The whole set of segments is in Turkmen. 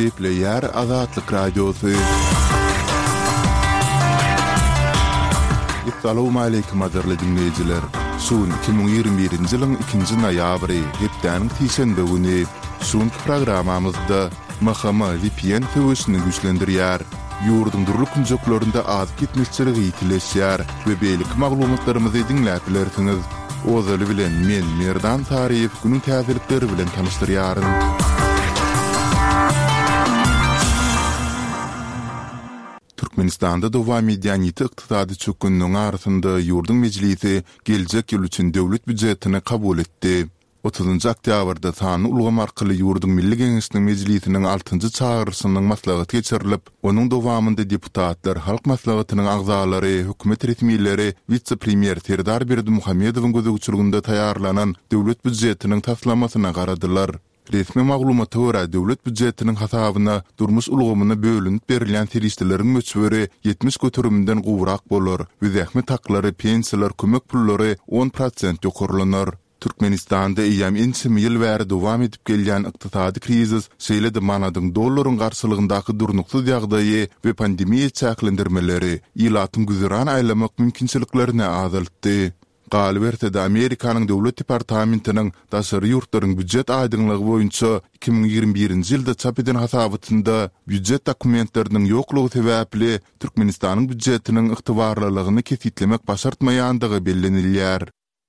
Bepleyer Azatlık Radyosu. Assalamu alaykum azarly dinleyijiler. Şuun 2021-nji ýylyň 2-nji noýabry hepden tişenbe güni şuun programamyzda mahama VPN töwüşini güýçlendirýär. Ýurdun durly kunjoklarynda az gitmişçilik ýitileşýär we beýlik maglumatlarymyzy dinläp bilersiňiz. Ozaly bilen men Merdan Tariýew günüň täzelikleri bilen tanışdyrýaryn. Türkmenistanda dowam edýän ýyty çökünüň arasynda ýurdun mejlisi geljek ýyl üçin döwlet büdjetini kabul etdi. 30 oktýabrda sany ulgam arkaly ýurdun milli geňişiniň mejlisiniň 6-njy çağrısynyň maslahaty geçirilip, onuň dowamynda deputatlar, halk maslahatynyň agzalary, hökümet resmiýetleri, vitse-premier Serdar Berdimuhammedowyň gözegçiliginde taýýarlanan döwlet büdjetiniň taslamasyna garadylar. Resmi maglumata görä döwlet büdjetiniň hasabyna durmuş ulgamyna bölünip berilýän serişdeleriň möçberi 70 götürümden gowrak bolar. Wezähmet haklary, pensiýalar, kömek pullary 10% ýokarlanar. Türkmenistanda eýem ençimi ýyl bäri dowam edip gelýän ykdysady krizis, şeýle de manadyň dollaryň garşylygyndaky durnuksyz ýagdaýy we pandemiýa çäklendirmeleri ýylatyň güzäran aýlamak mümkinçiliklerini azaltdy. Galbertede Amerikanyň döwlet departamentiniň daşary ýurtlaryň büdjet aýdyňlygy boýunça 2021-nji ýylda çap eden hasabynda büdjet dokumentleriniň ýoklugy sebäpli Türkmenistanyň büdjetiniň ygtybarlylygyny kesitlemek başartmaýandygy bellenilýär.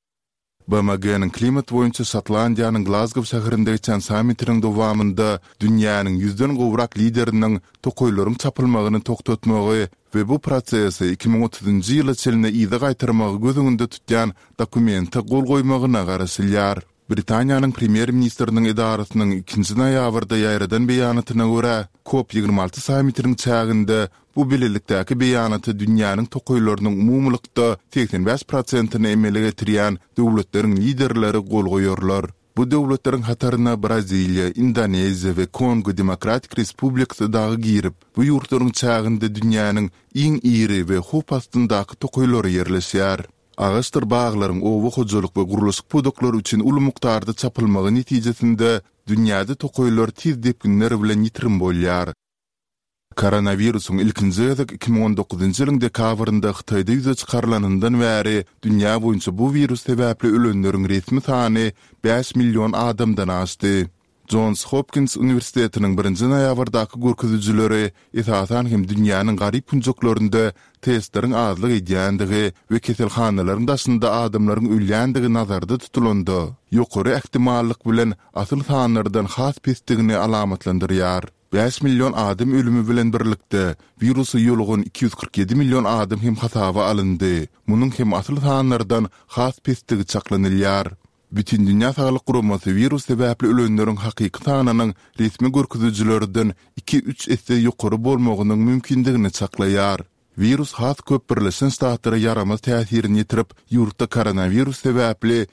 BMG'nin klimat boýunça Şotlandiýanyň Glasgow şäherinde geçen sammitiň dowamynda dünýäniň 100den gowrak lideriniň tokoýlaryň çapylmagyny toktatmagy we bu prosesi 2030-njy ýyla çeline ýygy gaýtyrmagy gözüňde tutýan dokumente gol goýmagyna garaşylýar. Britaniýanyň premier ministriniň edarasynyň 2-nji noýabrda ýaýradan beýanatyna görä, COP26 sammitiň çäginde bu bilelikdäki beýanaty dünýäniň tokoýlarynyň umumlykda 85%-ni emele getirýän döwletleriň liderleri gol goýarlar. Bu döwletleriň hataryna Braziliýa, Indoneziýa we Kongo Demokratik Respublikasy dagy girip, bu ýurtlaryň çäginde dünýäniň iň iri we hop astyndaky tokoýlary ýerleşýär. Ağaçtır bağlaryň owa hojalyk we guruluşyk produktlar üçin uly mukdarda çapylmagy netijesinde dünýäde tokoýlar tiz depkinler bilen ýitirim bolýar. Koronavirusyň ilkinji ýyly 2019-njy ýylyň dekabrynda Hytaýda ýüze çykarlanyndan bäri dünýä boýunça bu virus sebäpli ölenleriň resmi sany 5 million adamdan aşdy. Johns Hopkins Üniversitetiniň 1-nji noýabrdaky görkezüjileri esasan hem dünýäniň garyp kunjoklarynda testleriň azlyk edýändigi we keselhanalaryň daşynda adamlaryň ölýändigi nazarda tutulandy. Ýokary ähtimallyk bilen asyl sanlardan has pestigini alamatlandyrýar. 5 milyon adam ölümü bilen birlikde virusu ýolugan 247 milyon adam hem hasaba alındy. Munyň hem asyl sanlardan has pestigi çaklanylýar. Bütün Dünya Sağlyk Guramasy virus sebäpli ölenleriň hakyky sanynyň resmi görkezüjilerden 2-3 esse ýokary bolmagynyň mümkindigini çaklaýar. Virus has köp birleşen ştatlara yaramaz täsirini ýetirip, ýurtda koronavirus sebäpli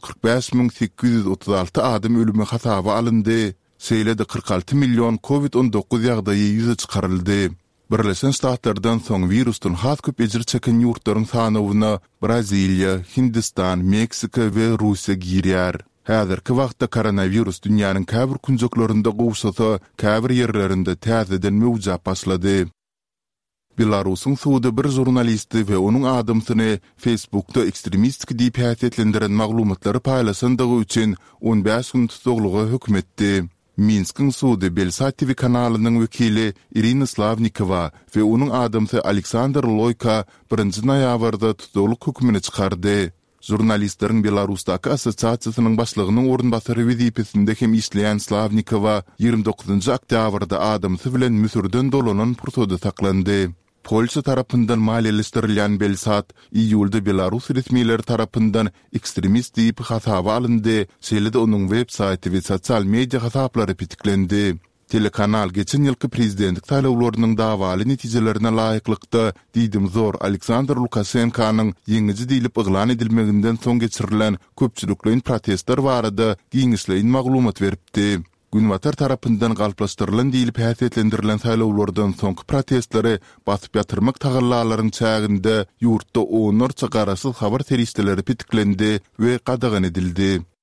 745.836 adam ölümi hasaba alındy. Şeýle de 46 milyon COVID-19 ýagdaýy ýüze çykaryldy. Birleşen Ştatlardan soň virusdan has köp ejir çeken ýurtlaryň sanawyna Braziliýa, Hindistan, Meksika we Russiýa girýär. Häzirki wagtda koronavirus dünýäniň käbir kunjoklarynda gowşasa, käbir ýerlerinde täzeden mewjap başlady. Belarusyň suwda bir jurnalisti we onuň adamsyny Facebookda ekstremistik diýip häsiýetlendiren maglumatlary paýlaşandygy üçin 15 gün tutuglyga hökm etdi. Minskiň suwdy Belsat TV kanalynyň wekili Irina Slavnikova we onuň adamsy Aleksandr Loyka 1-nji noýabrda tutukluk hökmüni çykardy. Jurnalistleriň Belarusdaky assosiasiýasynyň başlygynyň orunbasary wezipesinde hem işleýän Slavnikova 29-njy oktýabrda adamsy bilen Müsürden dolanan purtoda saklandy. Polşa tarapyndan maliýeleşdirilýän Belsat iýulda Belarus resmiýetleri tarapyndan ekstremist diýip hasaba alyndy. Şeýle de onuň web saýty we sosial media hasaplary pitiklendi. Telekanal geçen ýylky prezidentlik saýlawlarynyň dawaly netijelerine laýyklykda diýdim zor Aleksandr Lukashenkanyň ýeňiji diýilip yglan edilmeginden soň geçirilen köpçüliklerin protestler barada giňişleýin maglumat beripdi. Günwatar tarapyndan galplaşdyrylan diýilip häsiýetlendirilen saýlawlardan soňky protestleri basyp ýatyrmak tagallalaryň çäginde ýurtda onlarça garaşyk habar serişdeleri pitiklendi we gadagan edildi.